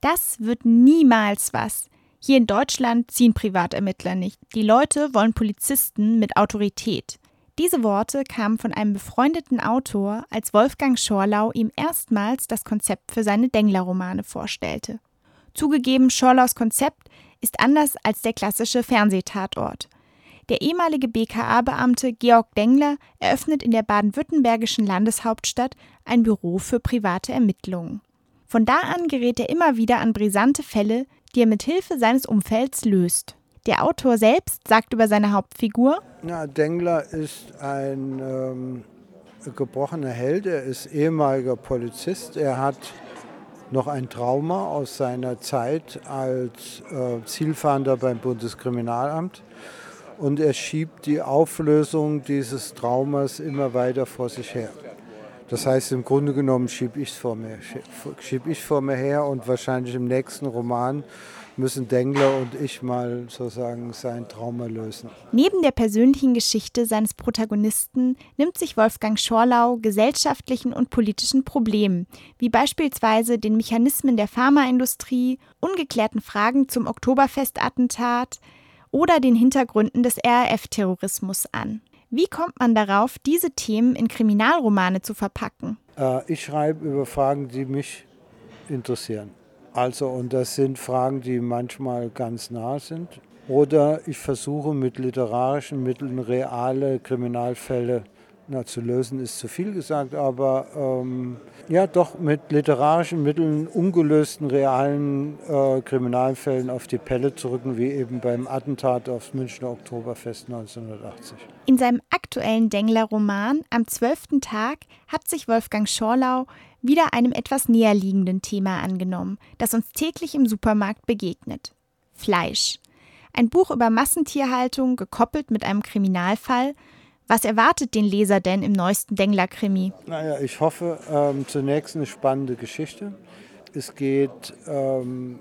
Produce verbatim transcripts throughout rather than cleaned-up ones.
Das wird niemals was. Hier in Deutschland ziehen Privatermittler nicht. Die Leute wollen Polizisten mit Autorität. Diese Worte kamen von einem befreundeten Autor, als Wolfgang Schorlau ihm erstmals das Konzept für seine Dengler-Romane vorstellte. Zugegeben, Schorlaus Konzept ist anders als der klassische Fernsehtatort. Der ehemalige B K A-Beamte Georg Dengler eröffnet in der baden-württembergischen Landeshauptstadt ein Büro für private Ermittlungen. Von da an gerät er immer wieder an brisante Fälle, die er mit Hilfe seines Umfelds löst. Der Autor selbst sagt über seine Hauptfigur: Ja, Dengler ist ein ähm, gebrochener Held, er ist ehemaliger Polizist, er hat noch ein Trauma aus seiner Zeit als äh, Zielfahnder beim Bundeskriminalamt und er schiebt die Auflösung dieses Traumas immer weiter vor sich her. Das heißt, im Grunde genommen schiebe ich es vor mir, schieb ich vor mir her und wahrscheinlich im nächsten Roman müssen Dengler und ich mal sozusagen sein Trauma lösen. Neben der persönlichen Geschichte seines Protagonisten nimmt sich Wolfgang Schorlau gesellschaftlichen und politischen Problemen, wie beispielsweise den Mechanismen der Pharmaindustrie, ungeklärten Fragen zum Oktoberfestattentat oder den Hintergründen des R A F-Terrorismus an. Wie kommt man darauf, diese Themen in Kriminalromane zu verpacken? Äh, ich schreibe über Fragen, die mich interessieren. Also, und das sind Fragen, die manchmal ganz nah sind. Oder ich versuche mit literarischen Mitteln reale Kriminalfälle, na, zu lösen ist zu viel gesagt, aber ähm, ja doch mit literarischen Mitteln ungelösten realen äh, Kriminalfällen auf die Pelle zu rücken, wie eben beim Attentat aufs Münchner Oktoberfest neunzehnhundertachtzig. In seinem aktuellen Dengler-Roman Am zwölften Tag hat sich Wolfgang Schorlau wieder einem etwas näher liegenden Thema angenommen, das uns täglich im Supermarkt begegnet: Fleisch. Ein Buch über Massentierhaltung, gekoppelt mit einem Kriminalfall. Was erwartet den Leser denn im neuesten Dengler-Krimi? Naja, ich hoffe, ähm, zunächst eine spannende Geschichte. Es geht ähm,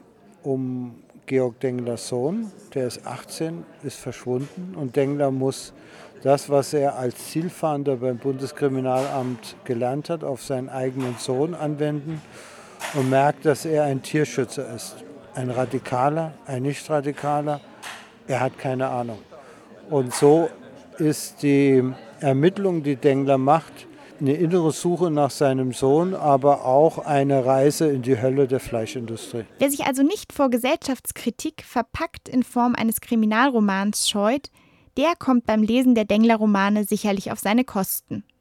um Georg Denglers Sohn, der ist achtzehn, ist verschwunden und Dengler muss das, was er als Zielfahnder beim Bundeskriminalamt gelernt hat, auf seinen eigenen Sohn anwenden und merkt, dass er ein Tierschützer ist. Ein Radikaler, ein Nicht-Radikaler, er hat keine Ahnung. Und so ist die Ermittlung, die Dengler macht, eine innere Suche nach seinem Sohn, aber auch eine Reise in die Hölle der Fleischindustrie. Wer sich also nicht vor Gesellschaftskritik verpackt in Form eines Kriminalromans scheut, der kommt beim Lesen der Dengler-Romane sicherlich auf seine Kosten.